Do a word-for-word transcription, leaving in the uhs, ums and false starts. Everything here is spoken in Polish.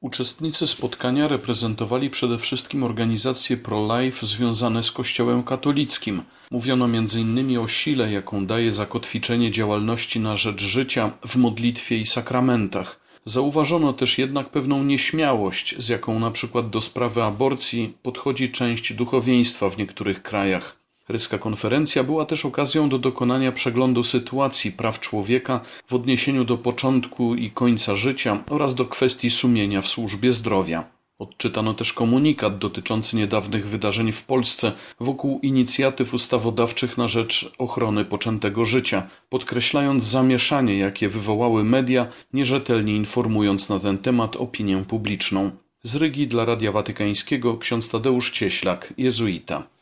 Uczestnicy spotkania reprezentowali przede wszystkim organizacje pro-life związane z Kościołem katolickim. Mówiono między innymi o sile, jaką daje zakotwiczenie działalności na rzecz życia w modlitwie i sakramentach. Zauważono też jednak pewną nieśmiałość, z jaką na przykład do sprawy aborcji podchodzi część duchowieństwa w niektórych krajach. Paryska konferencja była też okazją do dokonania przeglądu sytuacji praw człowieka w odniesieniu do początku i końca życia oraz do kwestii sumienia w służbie zdrowia. Odczytano też komunikat dotyczący niedawnych wydarzeń w Polsce wokół inicjatyw ustawodawczych na rzecz ochrony poczętego życia, podkreślając zamieszanie, jakie wywołały media, nierzetelnie informując na ten temat opinię publiczną. Z Rygi dla Radia Watykańskiego ksiądz Tadeusz Cieślak, jezuita.